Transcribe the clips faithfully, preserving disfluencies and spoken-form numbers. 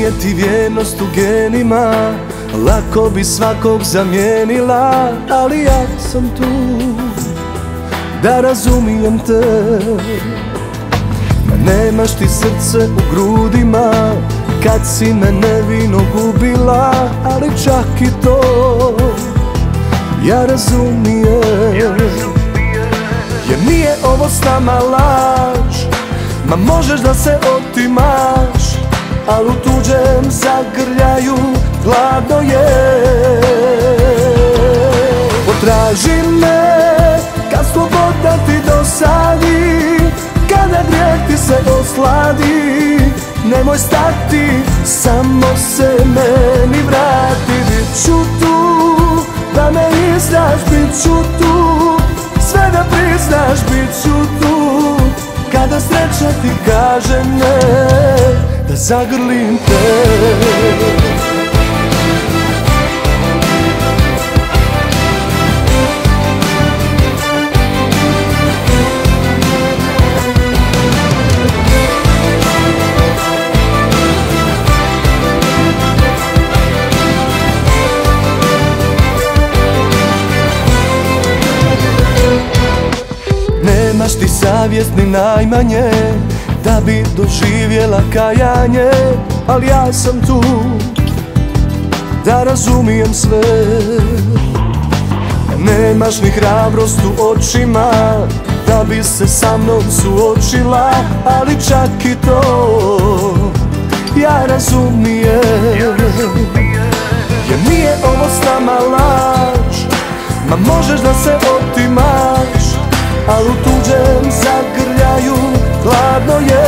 nije ti vjernost u genima, lako bi svakog zamijenila, ali ja sam tu da razumijem te. Ma nemaš ti srce u grudima kad si me nevino gubila, ali čak i to ja razumijem. Jer nije ovo s nama laž, ma možeš da se otimaš, al u tuđem zagrljaju hladno je. Potraži me kad sloboda ti dosadi, kada grijeh ti se osladi. Nemoj stati, samo se meni vrati. Bit ću tu, da me izdaš, bit ću tu, sve da priznaš, bit ću tu. Kada sreća ti kaže ne, da zagrlim te. Nemaš ti savjest ni najmanje da bi doživjela kajanje, ali ja sam tu da razumijem sve. Nemaš ni hrabrost u očima da bi se sa mnom suočila, ali čak i to ja razumijem. Jer nije ovo s nama laž, ma možeš da se otimaš, al u tuđem zagrljaju hladno je.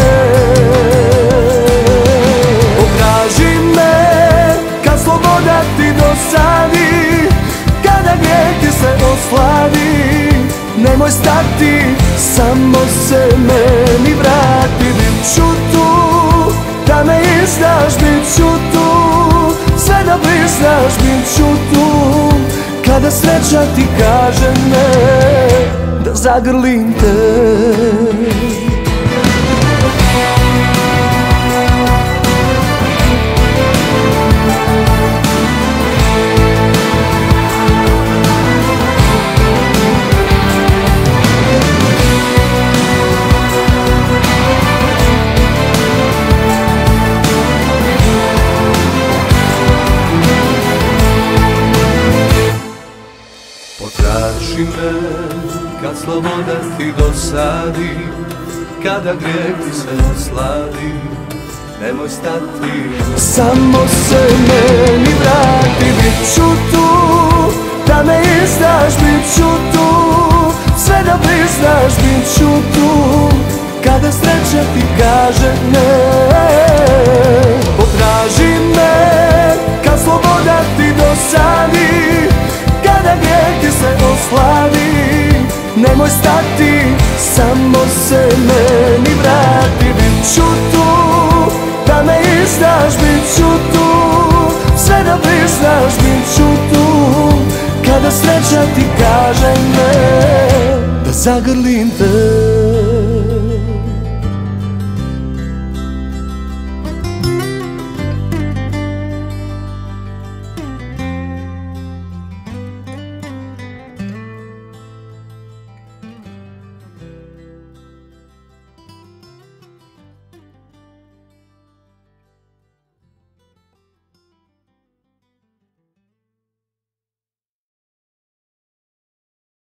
Potraži me kad sloboda ti dosadi, kada grijeh ti se osladi. Nemoj stati, samo se meni vrati. Bit ću tu, da me izdaš, bit ću tu, sve da priznaš, bit ću tu. Kada sreća ti kaže ne, da zagrlim te. Potraži me kad sloboda ti dosadi, kada grijeh ti se osladi. Nemoj stati, samo se meni vrati. Bit ću tu, da me izdaš, bit ću tu, sve da priznaš, bit ću tu. Kada sreća ti kaže ne, potraži me kad sloboda ti dosadi, kada grijeh ti se osladi. Nemoj stati, samo se meni vrati. Bit ću tu, da me izdaš, bit ću tu, sve da priznaš, bit ću tu. Kada sreća ti kaže ne, da zagrlim te.